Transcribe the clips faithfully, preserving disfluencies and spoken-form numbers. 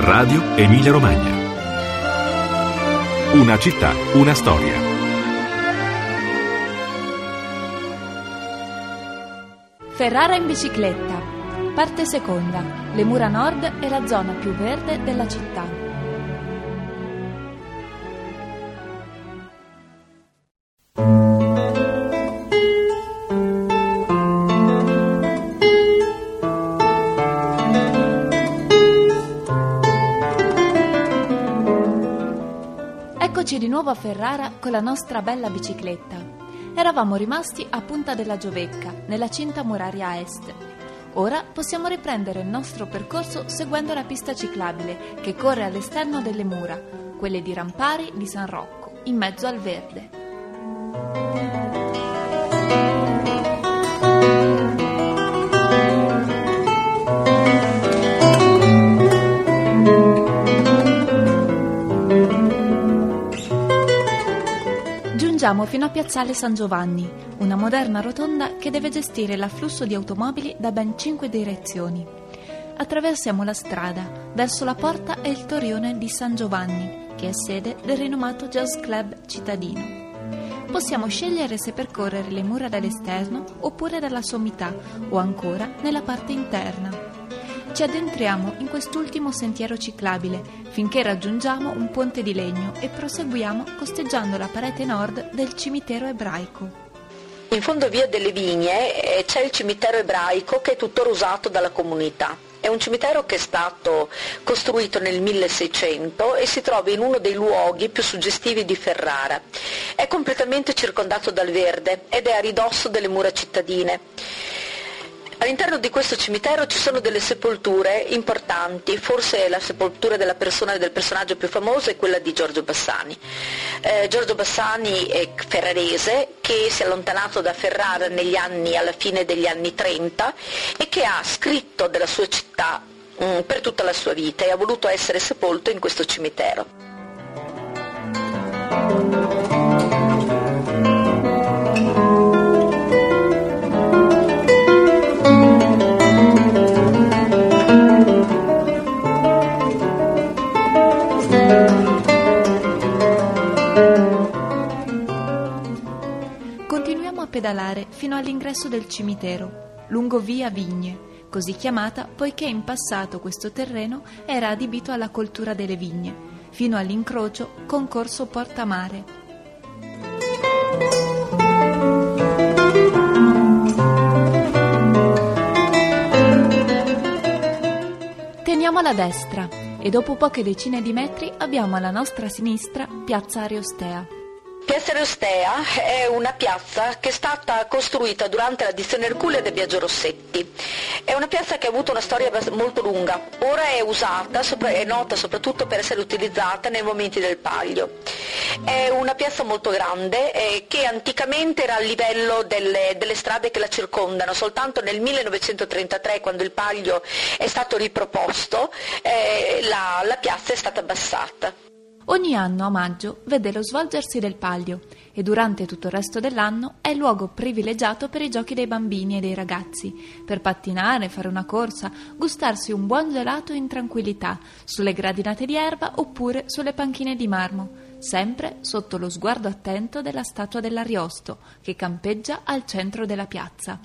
Radio Emilia Romagna. Una città, una storia. Ferrara in bicicletta. Parte seconda. Le mura nord è la zona più verde della città. Eccoci di nuovo a Ferrara con la nostra bella bicicletta. Eravamo rimasti a Punta della Giovecca, nella cinta muraria a est. Ora possiamo riprendere il nostro percorso seguendo la pista ciclabile che corre all'esterno delle mura, quelle di Rampari di San Rocco, in mezzo al verde. Giungiamo fino a Piazzale San Giovanni, una moderna rotonda che deve gestire l'afflusso di automobili da ben cinque direzioni. Attraversiamo la strada, verso la porta è il torrione di San Giovanni, che è sede del rinomato Jazz Club cittadino. Possiamo scegliere se percorrere le mura dall'esterno oppure dalla sommità o ancora nella parte interna. Ci addentriamo in quest'ultimo sentiero ciclabile finché raggiungiamo un ponte di legno e proseguiamo costeggiando la parete nord del cimitero ebraico. In fondo via delle Vigne eh, c'è il cimitero ebraico che è tuttora usato dalla comunità. È un cimitero che è stato costruito nel milleseicento e si trova in uno dei luoghi più suggestivi di Ferrara. È completamente circondato dal verde ed è a ridosso delle mura cittadine. All'interno di questo cimitero ci sono delle sepolture importanti, forse la sepoltura della persona, del personaggio più famoso è quella di Giorgio Bassani. Eh, Giorgio Bassani è ferrarese che si è allontanato da Ferrara negli anni, alla fine degli anni trenta e che ha scritto della sua città mh, per tutta la sua vita e ha voluto essere sepolto in questo cimitero. Continuiamo a pedalare fino all'ingresso del cimitero, lungo via Vigne, così chiamata poiché in passato questo terreno era adibito alla coltura delle vigne, fino all'incrocio con corso Porta Mare. Teniamo alla destra e dopo poche decine di metri abbiamo alla nostra sinistra Piazza Ariostea. Piazza Ariostea è una piazza che è stata costruita durante la dizione Erculea da Biagio Rossetti. È una piazza che ha avuto una storia molto lunga, ora è usata, è nota soprattutto per essere utilizzata nei momenti del Palio. È una piazza molto grande eh, che anticamente era a livello delle, delle strade che la circondano, soltanto nel millenovecentotrentatré, quando il Palio è stato riproposto, eh, la, la piazza è stata abbassata. Ogni anno a maggio vede lo svolgersi del Palio e durante tutto il resto dell'anno è il luogo privilegiato per i giochi dei bambini e dei ragazzi, per pattinare, fare una corsa, gustarsi un buon gelato in tranquillità, sulle gradinate di erba oppure sulle panchine di marmo, sempre sotto lo sguardo attento della statua dell'Ariosto che campeggia al centro della piazza.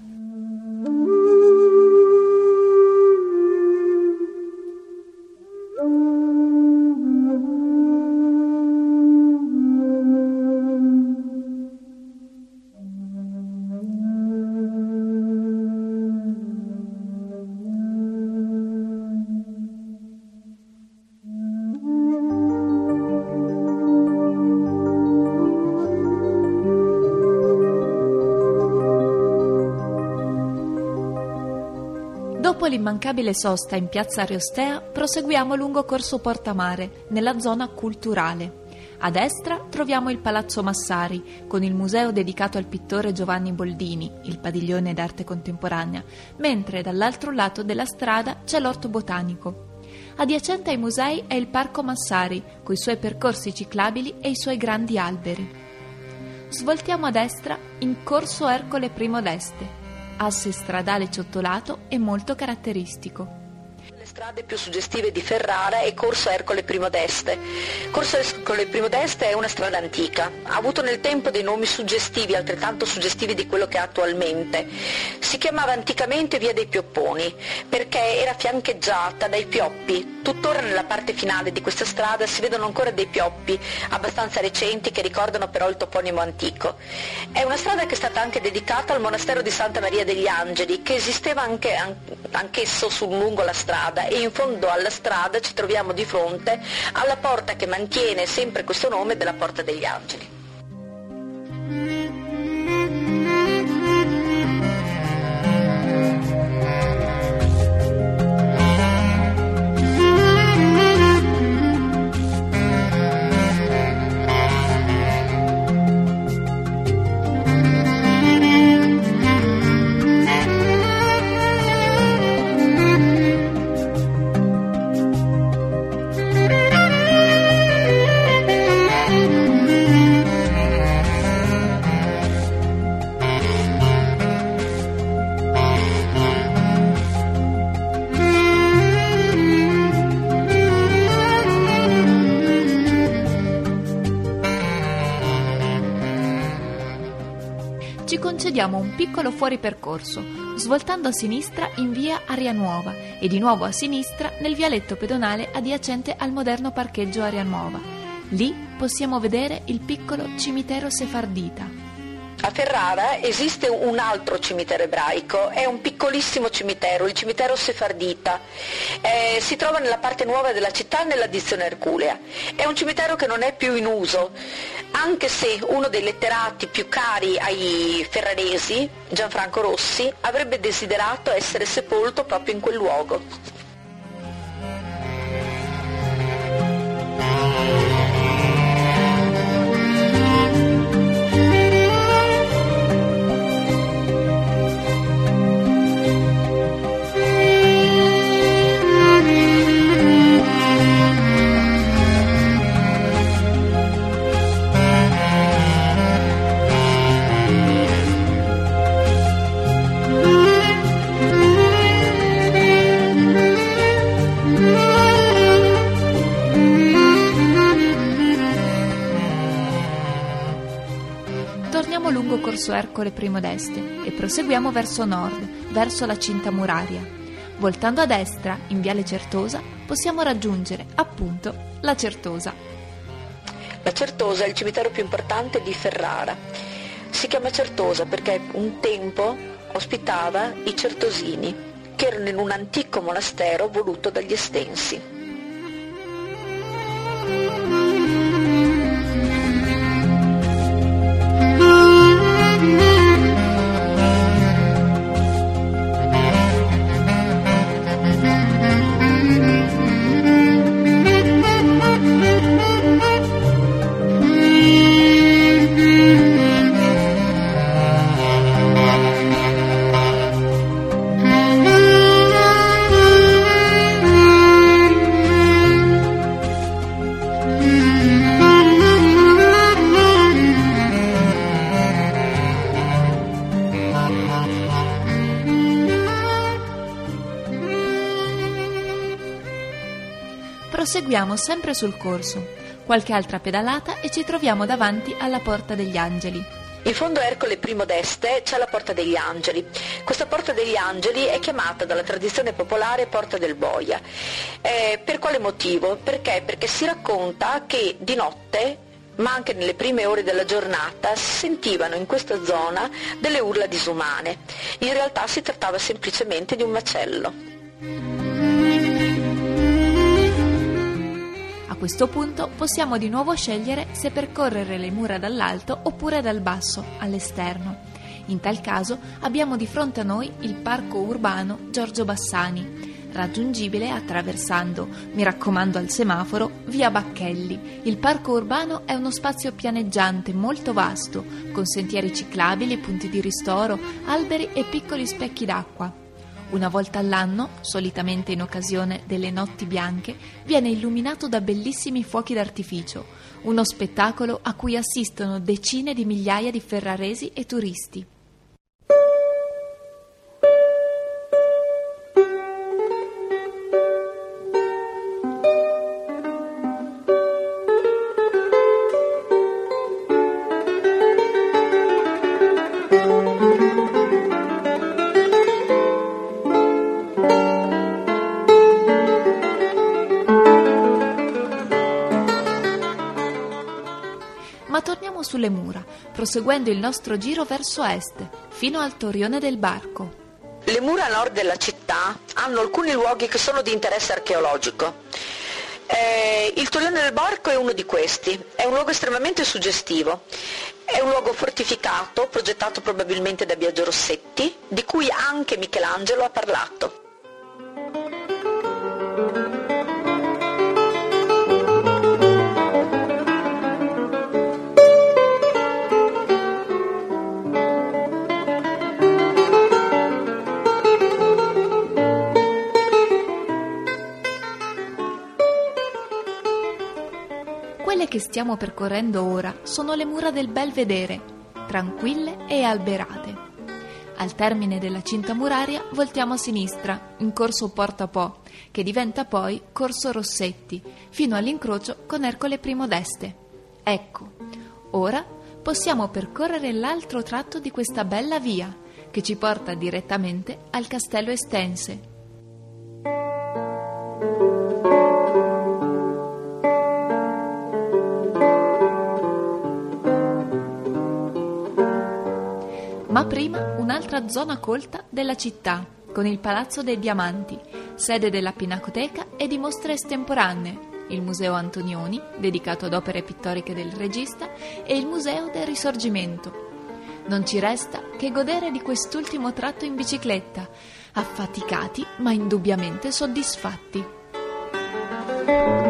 Dopo l'immancabile sosta in Piazza Ariostea, proseguiamo lungo Corso Porta Mare, nella zona culturale. A destra troviamo il Palazzo Massari, con il museo dedicato al pittore Giovanni Boldini, il padiglione d'arte contemporanea, mentre dall'altro lato della strada c'è l'Orto Botanico. Adiacente ai musei è il Parco Massari, coi suoi percorsi ciclabili e i suoi grandi alberi. Svoltiamo a destra in Corso Ercole I d'Este, asse stradale ciottolato e molto caratteristico. Le strade più suggestive di Ferrara è Corso Ercole I d'Este. Corso Ercole I d'Este è una strada antica, ha avuto nel tempo dei nomi suggestivi, altrettanto suggestivi di quello che ha attualmente. Si chiamava anticamente Via dei Piopponi perché era fiancheggiata dai pioppi. Tuttora nella parte finale di questa strada si vedono ancora dei pioppi abbastanza recenti che ricordano però il toponimo antico. È una strada che è stata anche dedicata al monastero di Santa Maria degli Angeli, che esisteva anche, anch'esso su lungo la strada, e in fondo alla strada ci troviamo di fronte alla porta che mantiene sempre questo nome della Porta degli Angeli. Ci concediamo un piccolo fuoripercorso, svoltando a sinistra in via Aria Nuova e di nuovo a sinistra nel vialetto pedonale adiacente al moderno parcheggio Aria Nuova. Lì possiamo vedere il piccolo cimitero sefardita. A Ferrara esiste un altro cimitero ebraico, è un piccolissimo cimitero, il cimitero sefardita. Eh, si trova nella parte nuova della città, nella dizione Erculea. È un cimitero che non è più in uso, anche se uno dei letterati più cari ai ferraresi, Gianfranco Rossi, avrebbe desiderato essere sepolto proprio in quel luogo. Torniamo lungo Corso Ercole I d'Este e proseguiamo verso nord, verso la cinta muraria. Voltando a destra, in viale Certosa, possiamo raggiungere, appunto, la Certosa. La Certosa è il cimitero più importante di Ferrara. Si chiama Certosa perché un tempo ospitava i certosini, che erano in un antico monastero voluto dagli Estensi. Proseguiamo sempre sul corso, qualche altra pedalata e ci troviamo davanti alla Porta degli Angeli. In fondo a Ercole I d'Este c'è la Porta degli Angeli. Questa Porta degli Angeli è chiamata dalla tradizione popolare Porta del Boia. Eh, per quale motivo? Perché? Perché si racconta che di notte, ma anche nelle prime ore della giornata, si sentivano in questa zona delle urla disumane. In realtà si trattava semplicemente di un macello. A questo punto possiamo di nuovo scegliere se percorrere le mura dall'alto oppure dal basso, all'esterno. In tal caso abbiamo di fronte a noi il parco urbano Giorgio Bassani, raggiungibile attraversando, mi raccomando al semaforo, via Bacchelli. Il parco urbano è uno spazio pianeggiante molto vasto, con sentieri ciclabili, punti di ristoro, alberi e piccoli specchi d'acqua. Una volta all'anno, solitamente in occasione delle notti bianche, viene illuminato da bellissimi fuochi d'artificio, uno spettacolo a cui assistono decine di migliaia di ferraresi e turisti. sulle mura, proseguendo il nostro giro verso est, fino al torrione del Barco. Le mura a nord della città hanno alcuni luoghi che sono di interesse archeologico. Eh, il torrione del Barco è uno di questi, è un luogo estremamente suggestivo. È un luogo fortificato, progettato probabilmente da Biagio Rossetti, di cui anche Michelangelo ha parlato. Quelle che stiamo percorrendo ora sono le mura del Belvedere, tranquille e alberate. Al termine della cinta muraria voltiamo a sinistra, in corso Porta Po, che diventa poi corso Rossetti, fino all'incrocio con Ercole Primo d'Este. Ecco, ora possiamo percorrere l'altro tratto di questa bella via, che ci porta direttamente al Castello Estense. Ma prima un'altra zona colta della città, con il Palazzo dei Diamanti, sede della Pinacoteca e di mostre estemporanee, il Museo Antonioni, dedicato ad opere pittoriche del regista, e il Museo del Risorgimento. Non ci resta che godere di quest'ultimo tratto in bicicletta, affaticati ma indubbiamente soddisfatti.